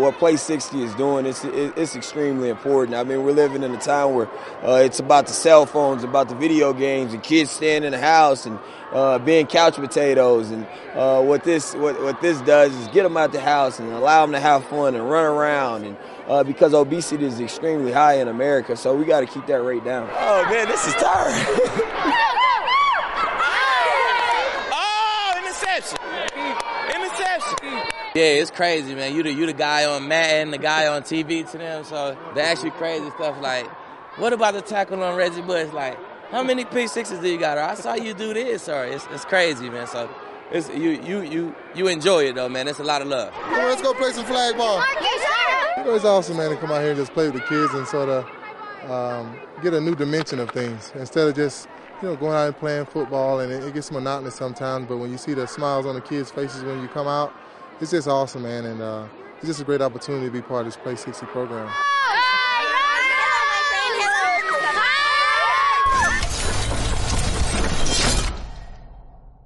what Play 60 is doing, it's extremely important. I mean, we're living in a time where it's about the cell phones, about the video games, and kids staying in the house and being couch potatoes. And what this does is get them out the house and allow them to have fun and run around. And because obesity is extremely high in America, so we got to keep that rate down. Oh man, this is tiring. Yeah, it's crazy, man. You the guy on Madden, the guy on TV to them, so they ask you crazy stuff like, what about the tackle on Reggie Bush? Like, how many P6s do you got? Or I saw you do this. Or it's crazy, man. So it's you enjoy it though, man. It's a lot of love. Come on, let's go play some flag ball. It's awesome, man, to come out here and just play with the kids and sort of get a new dimension of things instead of just going out and playing football, and it gets monotonous sometimes. But when you see the smiles on the kids' faces when you come out, it's just awesome, man, and it's just a great opportunity to be part of this Play 60 program.